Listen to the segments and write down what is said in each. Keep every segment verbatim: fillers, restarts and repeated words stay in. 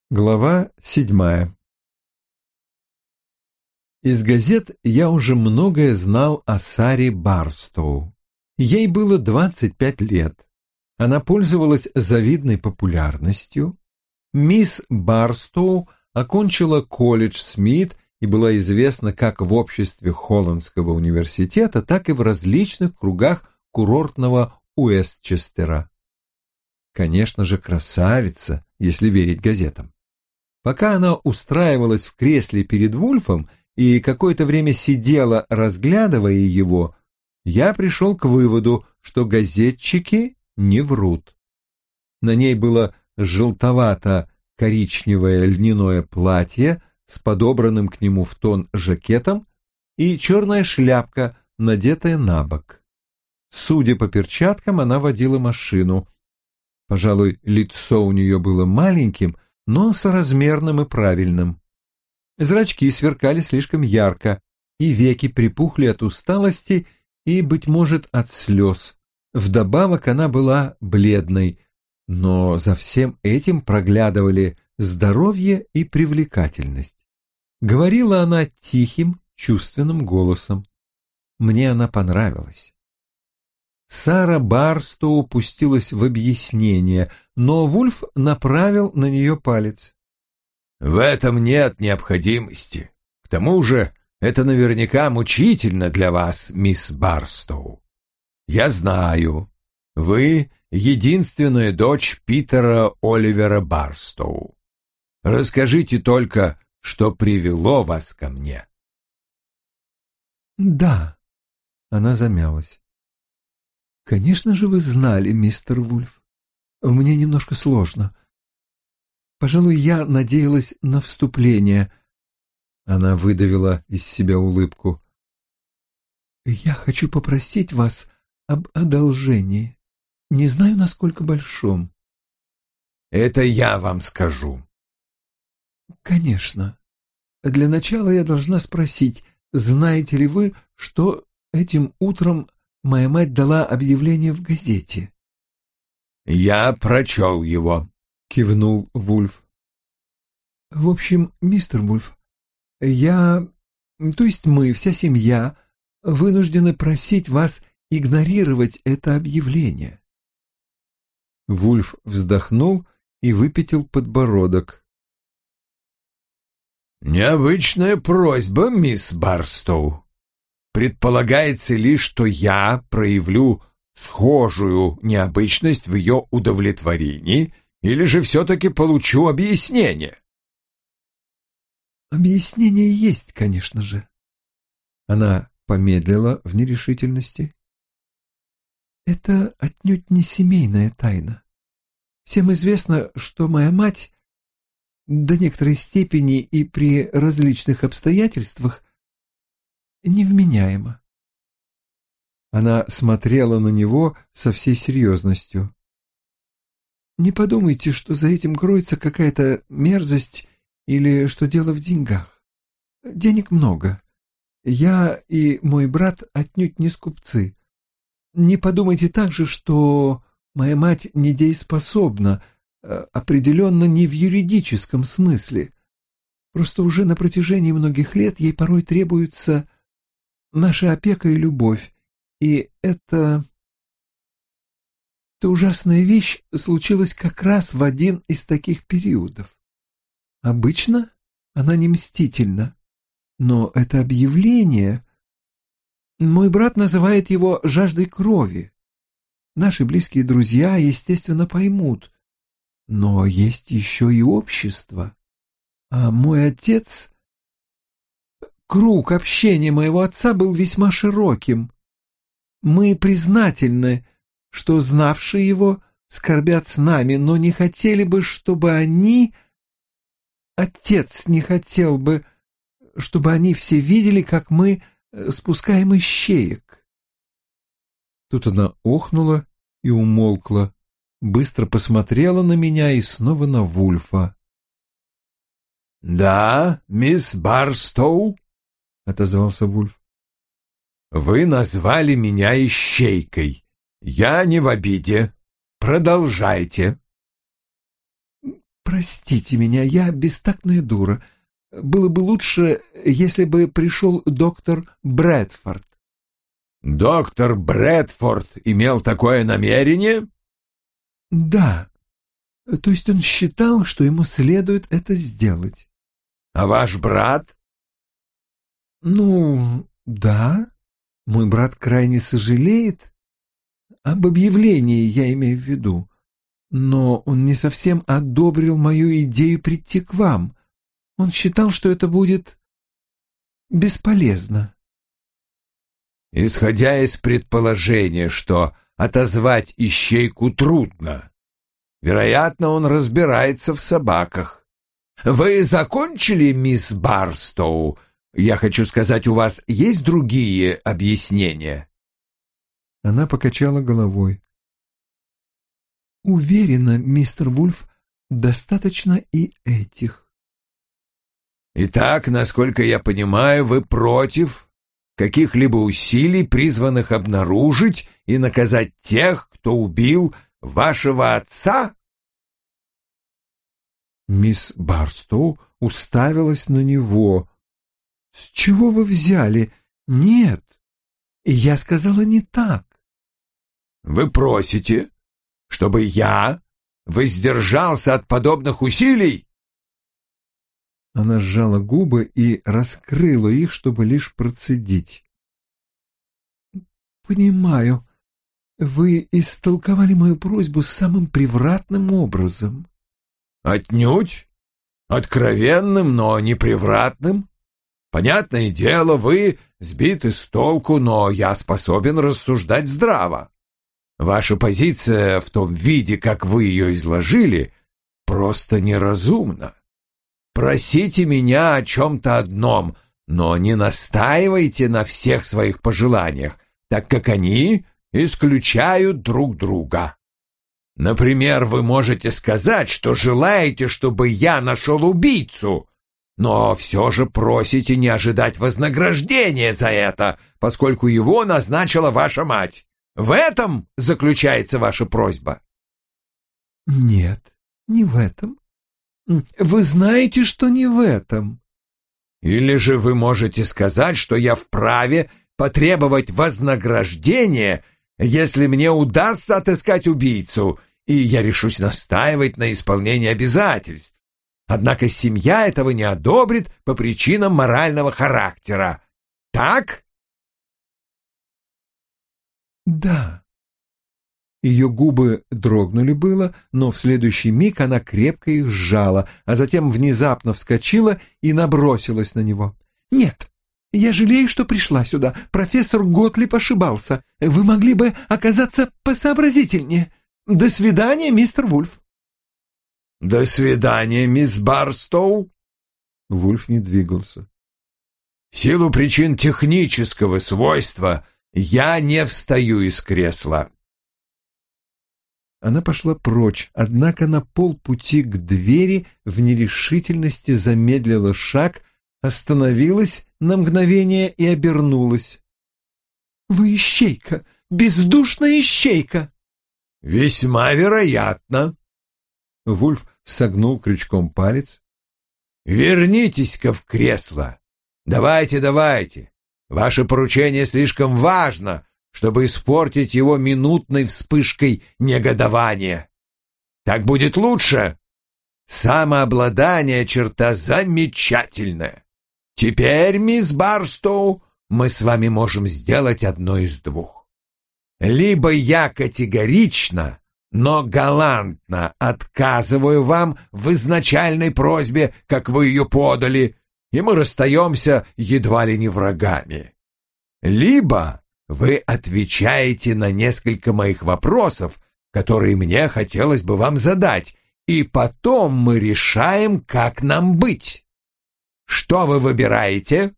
Глава седьмая. Из газет я уже многое знал о Саре Барстоу. Ей было двадцать пять лет. Она пользовалась завидной популярностью. Мисс Барстоу окончила колледж Смит и была известна как в обществе Холландского университета, так и в различных кругах курортного Уэстчестера. Конечно же, красавица, если верить газетам. Пока она устраивалась в кресле перед Вульфом и какое-то время сидела, разглядывая его, я пришел к выводу, что газетчики не врут. На ней было желтовато-коричневое льняное платье с подобранным к нему в тон жакетом и черная шляпка, надетая на бок. Судя по перчаткам, она водила машину. Пожалуй, лицо у нее было маленьким, но соразмерным и правильным. Зрачки сверкали слишком ярко, и веки припухли от усталости и, быть может, от слез. Вдобавок она была бледной, но за всем этим проглядывали здоровье и привлекательность. Говорила она тихим, чувственным голосом. Мне она понравилась. Сара Барстоу пустилась в объяснение, но Вульф направил на нее палец. «В этом нет необходимости. К тому же это наверняка мучительно для вас, мисс Барстоу. Я знаю, вы единственная дочь Питера Оливера Барстоу. Расскажите только, что привело вас ко мне». «Да», — она замялась. «Конечно же вы знали, мистер Вульф. Мне немножко сложно. Пожалуй, я надеялась на вступление». Она выдавила из себя улыбку. «Я хочу попросить вас об одолжении. Не знаю, насколько большом». «Это я вам скажу». «Конечно. Для начала я должна спросить, знаете ли вы, что этим утром моя мать дала объявление в газете?» «Я прочел его», — кивнул Вульф. «В общем, мистер Вульф, я, то есть мы, вся семья, вынуждены просить вас игнорировать это объявление». Вульф вздохнул и выпятил подбородок. «Необычная просьба, мисс Барстоу. Предполагается ли, что я проявлю схожую необычность в ее удовлетворении, или же все-таки получу объяснение?» «Объяснение есть, конечно же». Она помедлила в нерешительности. «Это отнюдь не семейная тайна. Всем известно, что моя мать до некоторой степени и при различных обстоятельствах невменяема». Она смотрела на него со всей серьезностью. «Не подумайте, что за этим кроется какая-то мерзость или что дело в деньгах. Денег много. Я и мой брат отнюдь не скупцы. Не подумайте также, что моя мать недееспособна, определенно не в юридическом смысле. Просто уже на протяжении многих лет ей порой требуется наша опека и любовь, и это... Эта ужасная вещь случилась как раз в один из таких периодов. Обычно она не мстительна, но это объявление... Мой брат называет его жаждой крови. Наши близкие друзья, естественно, поймут. Но есть еще и общество. А мой отец... Круг общения моего отца был весьма широким. Мы признательны, что знавшие его скорбят с нами, но не хотели бы, чтобы они... Отец не хотел бы, чтобы они все видели, как мы спускаем ищеек. Тут она охнула и умолкла, быстро посмотрела на меня и снова на Вульфа. «Да, мисс Барстоу», — отозвался Вульф. «Вы назвали меня ищейкой. Я не в обиде. Продолжайте». простите меня, я бестактная дура. Было бы лучше, если бы пришел доктор Брэдфорд». «Доктор Брэдфорд имел такое намерение?» «Да. То есть он считал, что ему следует это сделать». «А ваш брат?» «Ну, да. Мой брат крайне сожалеет. Об объявлении я имею в виду. Но он не совсем одобрил мою идею прийти к вам. Он считал, что это будет бесполезно». «Исходя из предположения, что отозвать ищейку трудно, вероятно, он разбирается в собаках. Вы закончили, мисс Барстоу? Я хочу сказать, у вас есть другие объяснения?» Она покачала головой. «Уверена, мистер Вульф, достаточно и этих». «Итак, насколько я понимаю, вы против каких-либо усилий, призванных обнаружить и наказать тех, кто убил вашего отца?» Мисс Барстоу уставилась на него. «С чего вы взяли? Нет, я сказала не так». «Вы просите, чтобы я воздержался от подобных усилий?» Она сжала губы и раскрыла их, чтобы лишь процедить. «Понимаю, вы истолковали мою просьбу самым превратным образом». «Отнюдь. Откровенным, но не превратным. Понятное дело, вы сбиты с толку, но я способен рассуждать здраво. Ваша позиция в том виде, как вы ее изложили, просто неразумна. Просите меня о чем-то одном, но не настаивайте на всех своих пожеланиях, так как они исключают друг друга. Например, вы можете сказать, что желаете, чтобы я нашел убийцу, но все же просите не ожидать вознаграждения за это, поскольку его назначила ваша мать. В этом заключается ваша просьба?» «Нет, не в этом. Вы знаете, что не в этом». «Или же вы можете сказать, что я вправе потребовать вознаграждения, если мне удастся отыскать убийцу, и я решусь настаивать на исполнении обязательств. Однако семья этого не одобрит по причинам морального характера. Так?» «Да». Ее губы дрогнули было, но в следующий миг она крепко их сжала, а затем внезапно вскочила и набросилась на него. «Нет, я жалею, что пришла сюда. Профессор Готлиб ошибался. Вы могли бы оказаться посообразительнее. До свидания, мистер Вульф». «До свидания, мисс Барстоу». Вульф не двигался. «В силу причин технического свойства я не встаю из кресла». Она пошла прочь, однако на полпути к двери в нерешительности замедлила шаг, остановилась на мгновение и обернулась. «Вы ищейка! Бездушная ищейка!» «Весьма вероятно». Вульф согнул крючком палец. «Вернитесь-ка в кресло. Давайте, давайте. Ваше поручение слишком важно, чтобы испортить его минутной вспышкой негодования. Так будет лучше. Самообладание — черта замечательная. Теперь, мисс Барстоу, мы с вами можем сделать одно из двух. Либо я категорично, но галантно отказываю вам в изначальной просьбе, как вы ее подали, и мы расстаемся едва ли не врагами. Либо вы отвечаете на несколько моих вопросов, которые мне хотелось бы вам задать, и потом мы решаем, как нам быть. Что вы выбираете?»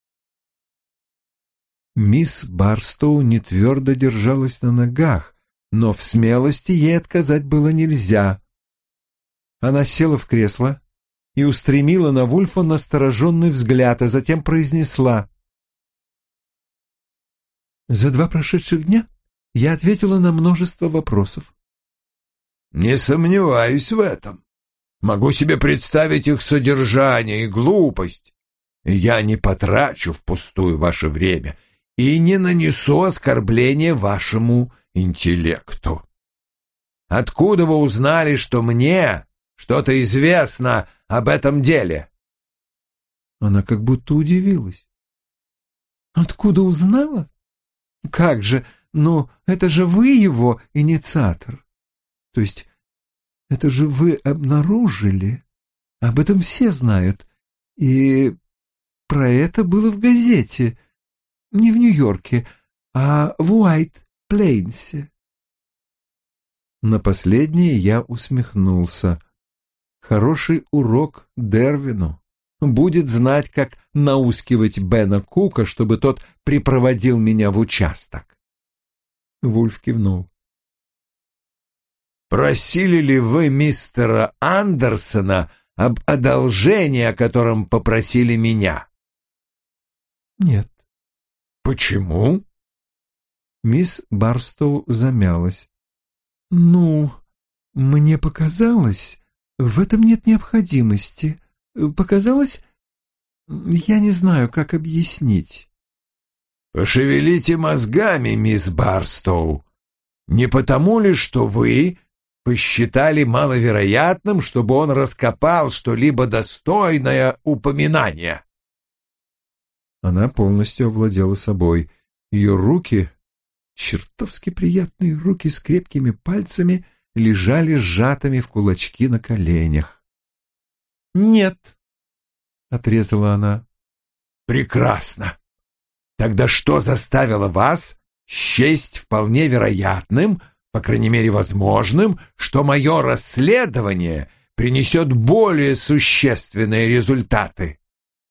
Мисс Барстоу не твердо держалась на ногах, но в смелости ей отказать было нельзя. Она села в кресло и устремила на Вульфа настороженный взгляд, а затем произнесла: «За два прошедших дня я ответила на множество вопросов». «Не сомневаюсь в этом. Могу себе представить их содержание и глупость. Я не потрачу впустую ваше время и не нанесу оскорбления вашему интеллекту. Откуда вы узнали, что мне что-то известно об этом деле?» Она как будто удивилась. «Откуда узнала? Как же, ну, это же вы его инициатор. То есть, это же вы обнаружили. Об этом все знают. И про это было в газете. Не в Нью-Йорке, а в Уайт-Плейнсе». На последнее я усмехнулся. Хороший урок Дервину. Будет знать, как наускивать Бена Кука, чтобы тот припроводил меня в участок. Вульф кивнул. «Просили ли вы мистера Андерсона об одолжении, о котором попросили меня?» «Нет». «Почему?» Мисс Барстоу замялась. «Ну, мне показалось, в этом нет необходимости. Показалось, я не знаю, как объяснить». «Пошевелите мозгами, мисс Барстоу. Не потому ли, что вы посчитали маловероятным, чтобы он раскопал что-либо достойное упоминания?» Она полностью овладела собой. Ее руки, чертовски приятные руки с крепкими пальцами, лежали сжатыми в кулачки на коленях. «Нет», — отрезала она. «Прекрасно. Тогда что заставило вас счесть вполне вероятным, по крайней мере возможным, что мое расследование принесет более существенные результаты?»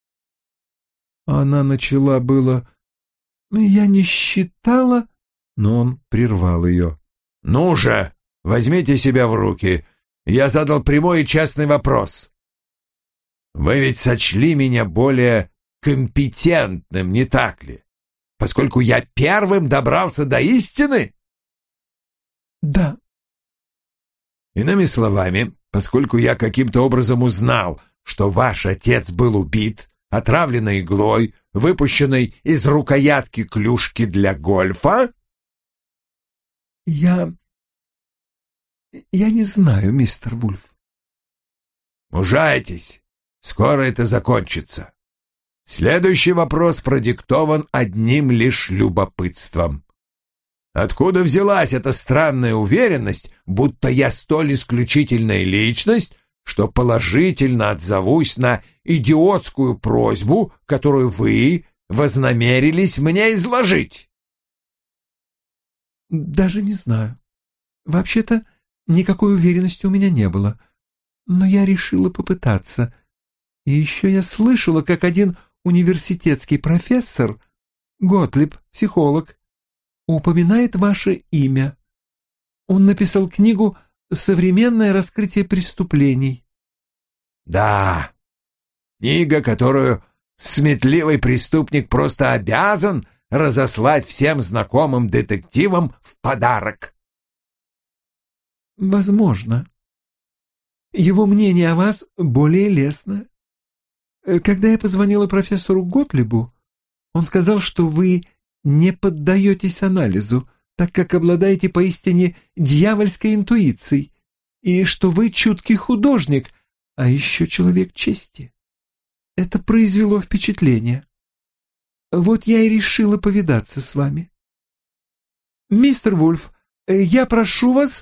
Она начала было... «Я не считала...» Но он прервал ее. «Ну же, возьмите себя в руки. Я задал прямой и честный вопрос. Вы ведь сочли меня более компетентным, не так ли? Поскольку я первым добрался до истины?» «Да». «Иными словами, поскольку я каким-то образом узнал, что ваш отец был убит, отравленной иглой, выпущенной из рукоятки клюшки для гольфа?» «Я... я не знаю, мистер Вульф». «Мужайтесь, скоро это закончится. Следующий вопрос продиктован одним лишь любопытством. Откуда взялась эта странная уверенность, будто я столь исключительная личность, что положительно отзовусь на идиотскую просьбу, которую вы вознамерились мне изложить?» «Даже не знаю. Вообще-то никакой уверенности у меня не было. Но я решила попытаться. И еще я слышала, как один университетский профессор, Готлиб, психолог, упоминает ваше имя. Он написал книгу «Современное раскрытие преступлений». «Да, книга, которую сметливый преступник просто обязан разослать всем знакомым детективам в подарок». «Возможно. Его мнение о вас более лестно. Когда я позвонила профессору Готлибу, он сказал, что вы не поддаетесь анализу, так как обладаете поистине дьявольской интуицией, и что вы чуткий художник, а еще человек чести. Это произвело впечатление. Вот я и решила повидаться с вами. Мистер Вульф, я прошу вас...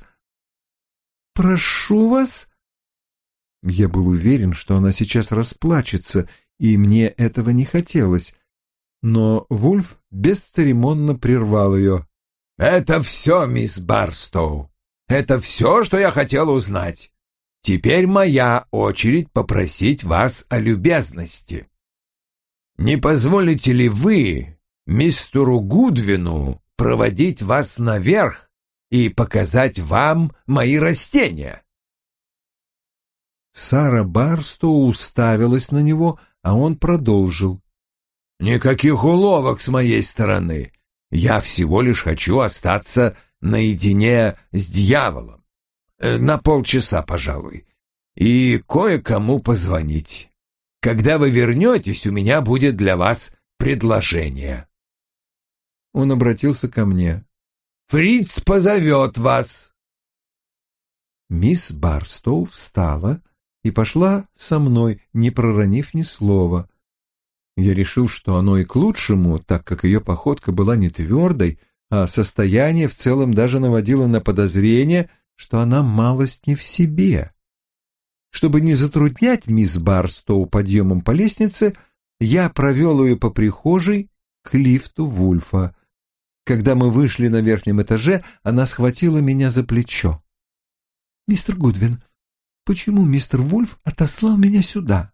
Прошу вас...» Я был уверен, что она сейчас расплачется, и мне этого не хотелось. Но Вульф бесцеремонно прервал ее. «Это все, мисс Барстоу. Это все, что я хотел узнать. Теперь моя очередь попросить вас о любезности. Не позволите ли вы мистеру Гудвину проводить вас наверх и показать вам мои растения?» Сара Барстоу уставилась на него, а он продолжил. «Никаких уловок с моей стороны. Я всего лишь хочу остаться наедине с дьяволом. На полчаса, пожалуй. и кое-кому позвонить. Когда вы вернетесь, у меня будет для вас предложение». Он обратился ко мне. «Фриц позовет вас». Мисс Барстоу встала и пошла со мной, не проронив ни слова. Я решил, что оно и к лучшему, так как ее походка была не твердой, а состояние в целом даже наводило на подозрение, что она малость не в себе. Чтобы не затруднять мисс Барстоу подъемом по лестнице, я провел ее по прихожей к лифту Вульфа. Когда мы вышли на верхнем этаже, она схватила меня за плечо. «Мистер Гудвин, почему мистер Вульф отослал меня сюда?»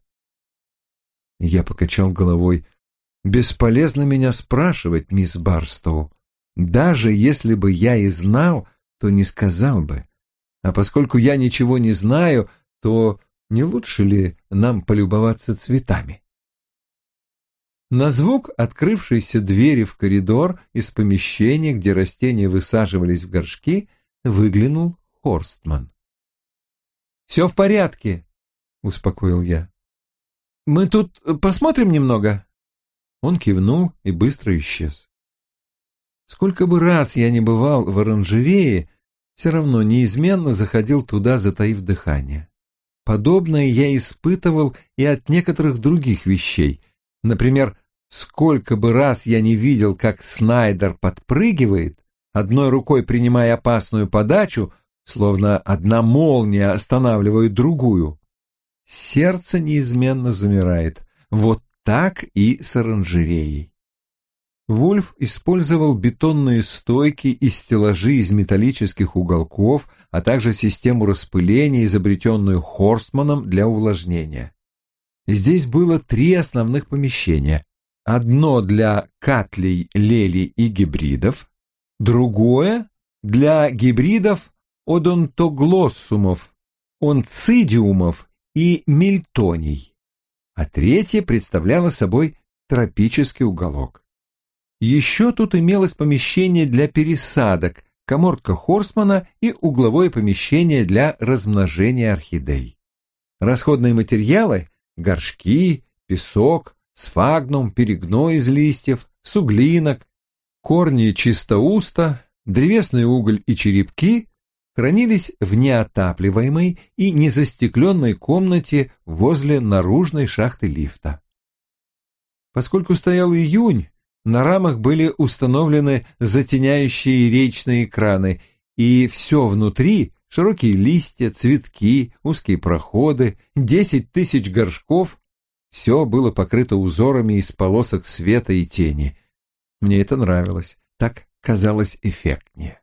Я покачал головой. «Бесполезно меня спрашивать, мисс Барстоу. Даже если бы я и знал, то не сказал бы. А поскольку я ничего не знаю, то не лучше ли нам полюбоваться цветами?» На звук открывшейся двери в коридор из помещения, где растения высаживались в горшки, выглянул Хорстман. «Все в порядке», — успокоил я. «Мы тут посмотрим немного?» Он кивнул и быстро исчез. Сколько бы раз я ни бывал в оранжерее, все равно неизменно заходил туда, затаив дыхание. Подобное я испытывал и от некоторых других вещей. Например, сколько бы раз я не видел, как Снайдер подпрыгивает, одной рукой принимая опасную подачу, словно одна молния останавливает другую. Сердце неизменно замирает. Вот так и с оранжереей. Вульф использовал бетонные стойки и стеллажи из металлических уголков, а также систему распыления, изобретенную Хорстманом для увлажнения. Здесь было три основных помещения. Одно для катлей, лелий и гибридов, другое для гибридов одонтоглоссумов, онцидиумов и мильтоний, а третье представляло собой тропический уголок. Еще тут имелось помещение для пересадок, каморка Хорстмана и угловое помещение для размножения орхидей. Расходные материалы – горшки, песок, сфагнум, перегной из листьев, суглинок, корни чистоуста, древесный уголь и черепки – хранились в неотапливаемой и незастекленной комнате возле наружной шахты лифта. Поскольку стоял июнь, на рамах были установлены затеняющие речные краны, и все внутри — широкие листья, цветки, узкие проходы, десять тысяч горшков — все было покрыто узорами из полосок света и тени. Мне это нравилось, так казалось эффектнее.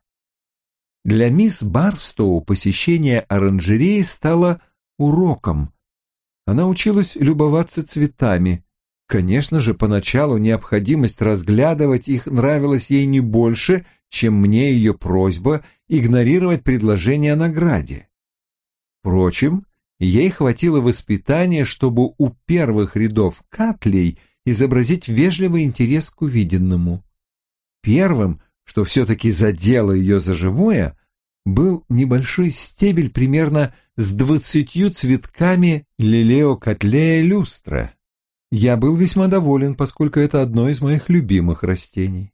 Для мисс Барстоу посещение оранжереи стало уроком. Она училась любоваться цветами. Конечно же, поначалу необходимость разглядывать их нравилась ей не больше, чем мне ее просьба игнорировать предложение о награде. Впрочем, ей хватило воспитания, чтобы у первых рядов катлей изобразить вежливый интерес к увиденному. Первым, что все-таки задело ее за живое, был небольшой стебель примерно с двадцатью цветками лилеокатлея люстра. Я был весьма доволен, поскольку это одно из моих любимых растений.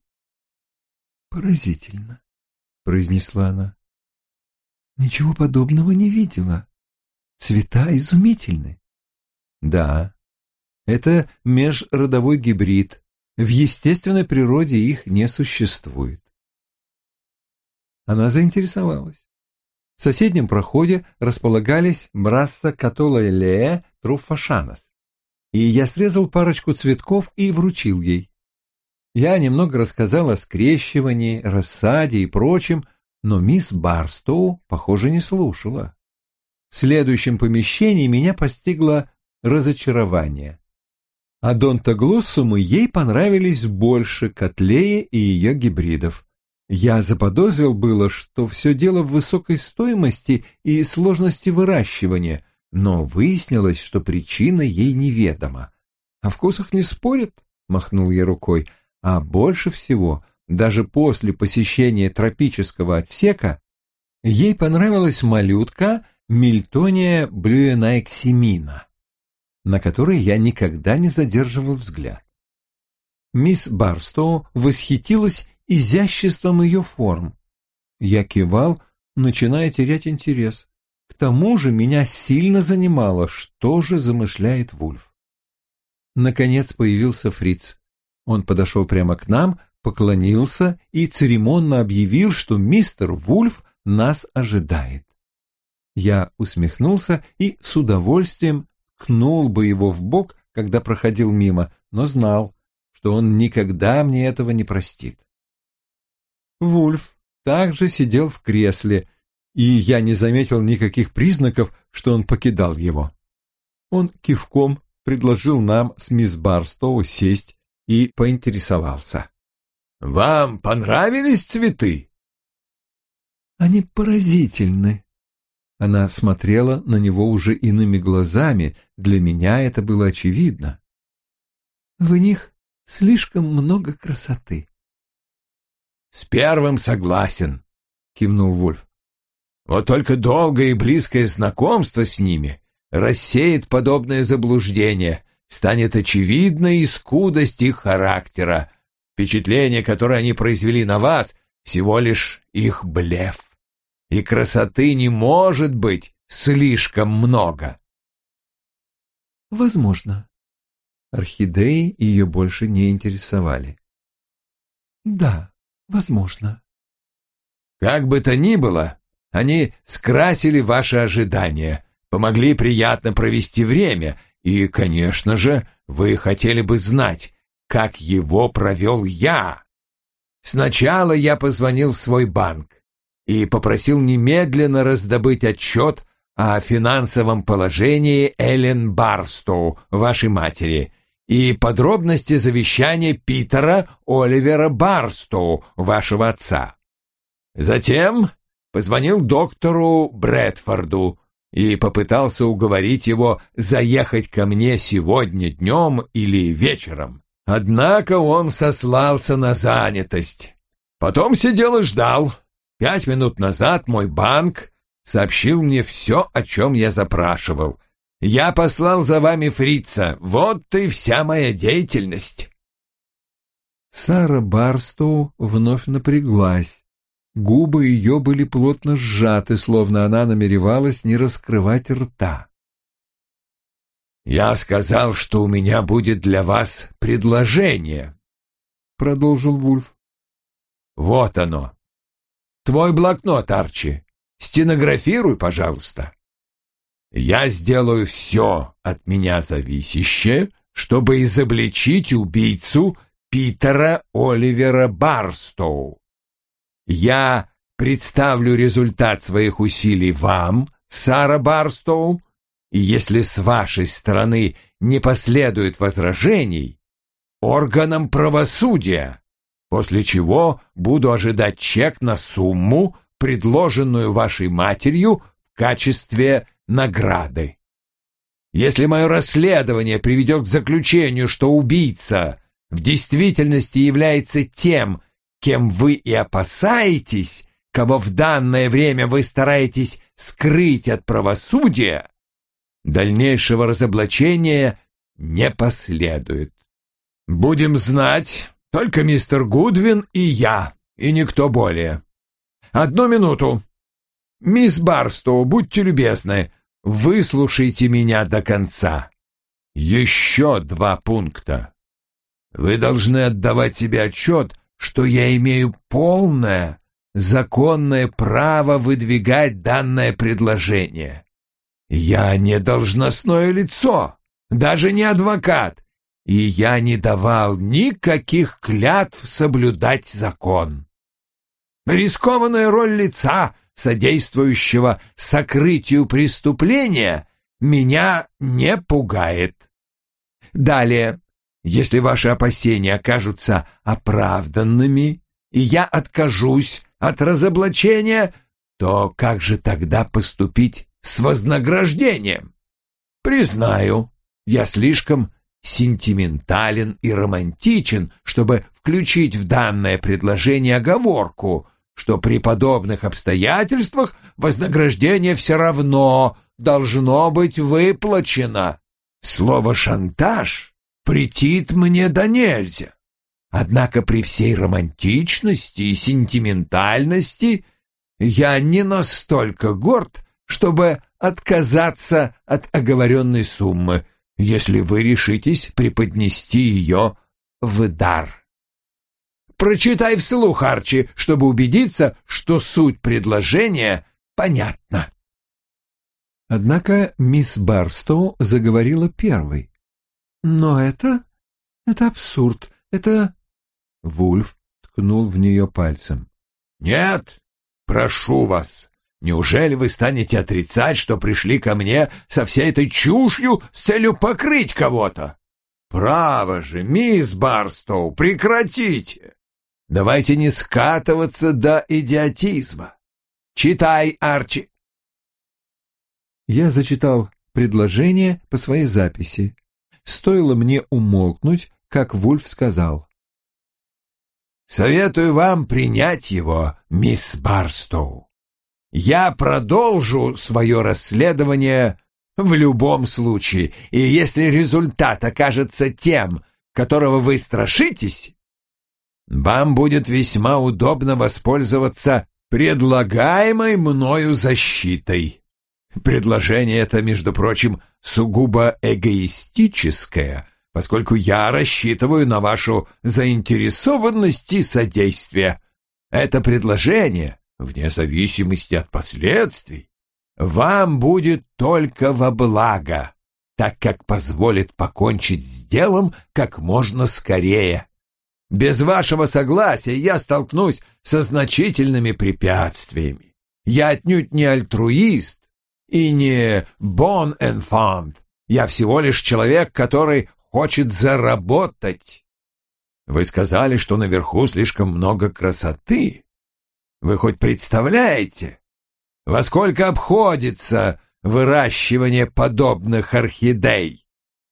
«Поразительно», — произнесла она. «Ничего подобного не видела. Цвета изумительны». «Да, это межродовой гибрид. В естественной природе их не существует». Она заинтересовалась. В соседнем проходе располагались брасса католаэлея труффашанас, и я срезал парочку цветков и вручил ей. Я немного рассказал о скрещивании, рассаде и прочем, но мисс Барстоу, похоже, не слушала. В следующем помещении меня постигло разочарование. Одонтоглоссумы ей понравились больше котлея и ее гибридов. Я заподозрил было, что все дело в высокой стоимости и сложности выращивания, но выяснилось, что причина ей неведома. «О вкусах не спорят», — махнул я рукой, а больше всего, даже после посещения тропического отсека, ей понравилась малютка Мильтония блюенайксимина, на которой я никогда не задерживал взгляд. Мисс Барстоу восхитилась изяществом ее форм. Я кивал, начиная терять интерес. К тому же меня сильно занимало, что же замышляет Вульф. Наконец появился Фриц. Он подошел прямо к нам, поклонился и церемонно объявил, что мистер Вульф нас ожидает. Я усмехнулся и с удовольствием ткнул бы его в бок, когда проходил мимо, но знал, что он никогда мне этого не простит. Вульф также сидел в кресле, и я не заметил никаких признаков, что он покидал его. Он кивком предложил нам с мисс Барстоу сесть и поинтересовался. «Вам понравились цветы?» «Они поразительны». Она смотрела на него уже иными глазами, для меня это было очевидно. «В них слишком много красоты». «С первым согласен», — кивнул Вульф. «Вот только долгое и близкое знакомство с ними рассеет подобное заблуждение, станет очевидна и скудость их характера. Впечатление, которое они произвели на вас, всего лишь их блеф. И красоты не может быть слишком много». «Возможно». Орхидеи ее больше не интересовали. «Да, возможно». «Как бы то ни было, они скрасили ваши ожидания, помогли приятно провести время, и, конечно же, вы хотели бы знать, как его провел я. Сначала я позвонил в свой банк и попросил немедленно раздобыть отчет о финансовом положении Эллен Барстоу, вашей матери, и подробности завещания Питера Оливера Барстоу, вашего отца. Затем позвонил доктору Брэдфорду и попытался уговорить его заехать ко мне сегодня днем или вечером. Однако он сослался на занятость. Потом сидел и ждал. Пять минут назад мой банк сообщил мне все, о чем я запрашивал. Я послал за вами фрица. Вот и вся моя деятельность». Сара Барстоу вновь напряглась. Губы ее были плотно сжаты, словно она намеревалась не раскрывать рта. «Я сказал, что у меня будет для вас предложение», — продолжил Вульф. «Вот оно. Твой блокнот, Арчи. Стенографируй, пожалуйста. Я сделаю все от меня зависящее, чтобы изобличить убийцу Питера Оливера Барстоу. Я представлю результат своих усилий вам, Сара Барстоу, и если с вашей стороны не последует возражений, органам правосудия, после чего буду ожидать чек на сумму, предложенную вашей матерью в качестве награды. Если мое расследование приведет к заключению, что убийца в действительности является тем, кем вы и опасаетесь, кого в данное время вы стараетесь скрыть от правосудия, дальнейшего разоблачения не последует. Будем знать только мистер Гудвин и я, и никто более. Одну минуту. Мисс Барстоу, будьте любезны, выслушайте меня до конца. Еще два пункта. Вы должны отдавать себе отчет, что я имею полное, законное право выдвигать данное предложение. Я не должностное лицо, даже не адвокат, и я не давал никаких клятв соблюдать закон. Рискованная роль лица, содействующего сокрытию преступления, меня не пугает. Далее, если ваши опасения окажутся оправданными, и я откажусь от разоблачения, то как же тогда поступить с вознаграждением? Признаю, я слишком сентиментален и романтичен, чтобы включить в данное предложение оговорку, что при подобных обстоятельствах вознаграждение все равно должно быть выплачено. Слово «шантаж» претит мне до нельзя. Однако при всей романтичности и сентиментальности я не настолько горд, чтобы отказаться от оговоренной суммы, если вы решитесь преподнести ее в дар. Прочитай вслух, Арчи, чтобы убедиться, что суть предложения понятна. Однако мисс Барстоу заговорила первой. «Но это... это абсурд, это...» Вульф ткнул в нее пальцем. «Нет, прошу вас, неужели вы станете отрицать, что пришли ко мне со всей этой чушью с целью покрыть кого-то? Право же, мисс Барстоу, прекратите! Давайте не скатываться до идиотизма. Читай, Арчи». Я зачитал предложение по своей записи. Стоило мне умолкнуть, как Вульф сказал: «Советую вам принять его, мисс Барстоу. Я продолжу свое расследование в любом случае, и если результат окажется тем, которого вы страшитесь, вам будет весьма удобно воспользоваться предлагаемой мною защитой. Предложение это, между прочим, сугубо эгоистическое, поскольку я рассчитываю на вашу заинтересованность и содействие. Это предложение, вне зависимости от последствий, вам будет только во благо, так как позволит покончить с делом как можно скорее. Без вашего согласия я столкнусь со значительными препятствиями. Я отнюдь не альтруист и не бон энфант. Я всего лишь человек, который хочет заработать. Вы сказали, что наверху слишком много красоты. Вы хоть представляете, во сколько обходится выращивание подобных орхидей?»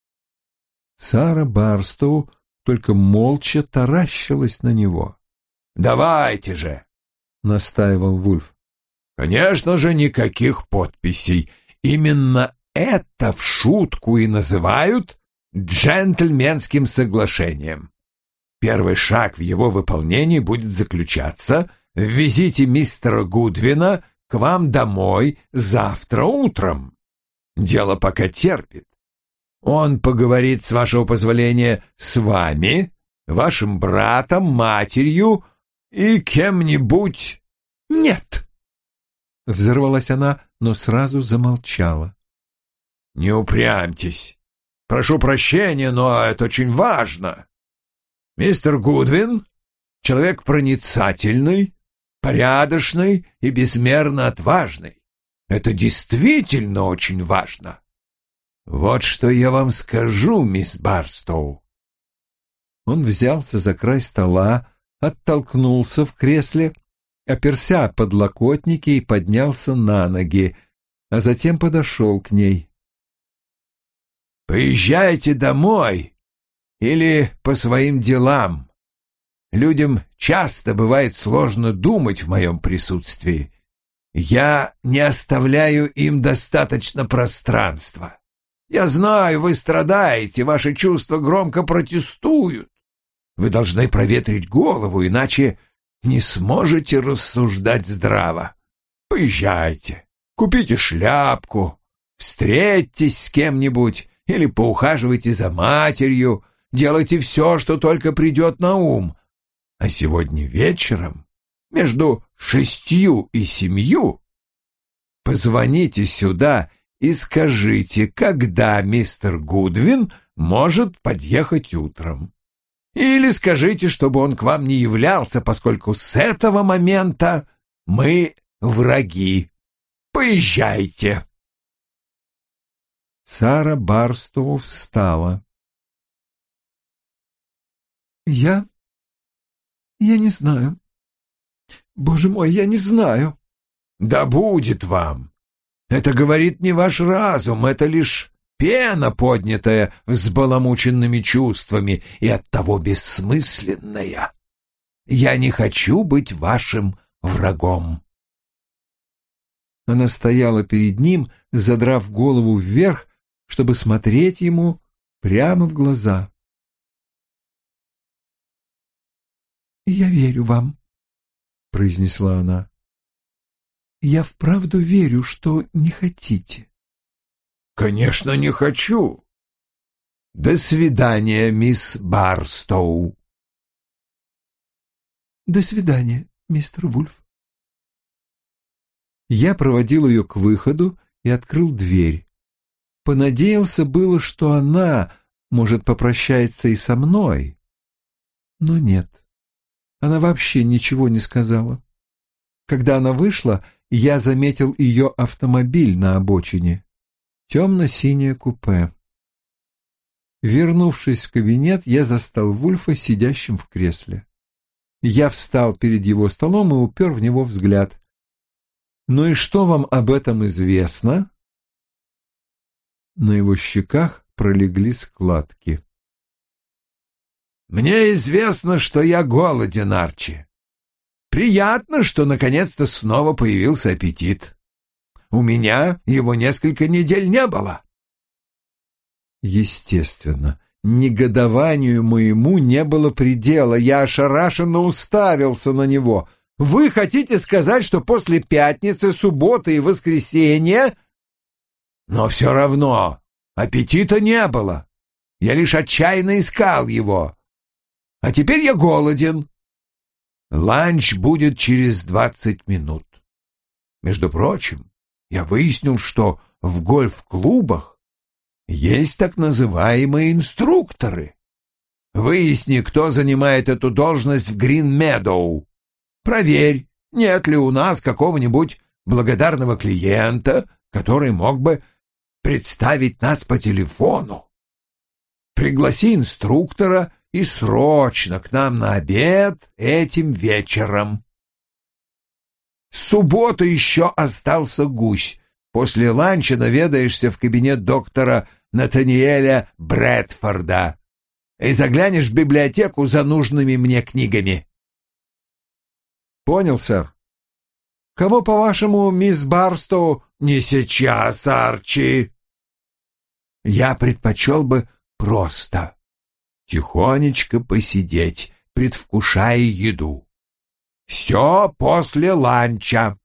Сара Барстоу только молча таращилась на него. «Давайте же!» — настаивал Вульф. «Конечно же, никаких подписей. Именно это в шутку и называют джентльменским соглашением. Первый шаг в его выполнении будет заключаться в визите мистера Гудвина к вам домой завтра утром. Дело пока терпит. Он поговорит, с вашего позволения, с вами, вашим братом, матерью и кем-нибудь...» «Нет!» — взорвалась она, но сразу замолчала. «Не упрямьтесь. Прошу прощения, но это очень важно. Мистер Гудвин — человек проницательный, порядочный и безмерно отважный. Это действительно очень важно. Вот что я вам скажу, мисс Барстоу». Он взялся за край стола, оттолкнулся в кресле, оперся о подлокотники и поднялся на ноги, а затем подошел к ней. «Поезжайте домой или по своим делам. Людям часто бывает сложно думать в моем присутствии. Я не оставляю им достаточно пространства. Я знаю, вы страдаете, ваши чувства громко протестуют. Вы должны проветрить голову, иначе не сможете рассуждать здраво. Поезжайте, купите шляпку, встретьтесь с кем-нибудь или поухаживайте за матерью, делайте все, что только придет на ум. А сегодня вечером, между шестью и семью, позвоните сюда и скажите, когда мистер Гудвин может подъехать утром. Или скажите, чтобы он к вам не являлся, поскольку с этого момента мы враги. Поезжайте. Сара Барстоу встала. «Я... я не знаю. Боже мой, я не знаю». «Да будет вам. Это говорит не ваш разум, это лишь пена, поднятая взбаламученными чувствами и оттого бессмысленная. Я не хочу быть вашим врагом». Она стояла перед ним, задрав голову вверх, чтобы смотреть ему прямо в глаза. «Я верю вам», — произнесла она. «Я вправду верю, что не хотите». «Конечно, не хочу. До свидания, мисс Барстоу». «До свидания, мистер Вульф». Я проводил ее к выходу и открыл дверь. Понадеялся было, что она, может, попрощается и со мной. Но нет, она вообще ничего не сказала. Когда она вышла, я заметил ее автомобиль на обочине. Темно-синее купе. Вернувшись в кабинет, я застал Вульфа сидящим в кресле. Я встал перед его столом и упер в него взгляд. «Ну и что вам об этом известно?» На его щеках пролегли складки. «Мне известно, что я голоден, Арчи. Приятно, что наконец-то снова появился аппетит. У меня его несколько недель не было». Естественно, негодованию моему не было предела. Я ошарашенно уставился на него. «Вы хотите сказать, что после пятницы, субботы и воскресенья...» «Но все равно аппетита не было. Я лишь отчаянно искал его. А теперь я голоден. Ланч будет через двадцать минут. Между прочим, я выяснил, что в гольф-клубах есть так называемые инструкторы. Выясни, кто занимает эту должность в Грин-Медоу. Проверь, нет ли у нас какого-нибудь благодарного клиента, который мог бы представить нас по телефону. Пригласи инструктора и срочно к нам на обед этим вечером. С субботы еще остался гусь. После ланча наведаешься в кабинет доктора Натаниэля Брэдфорда и заглянешь в библиотеку за нужными мне книгами». «Понял, сэр. Кого, по-вашему, мисс Барстоу...» «Не сейчас, Арчи. Я предпочел бы просто тихонечко посидеть, предвкушая еду. Все после ланча».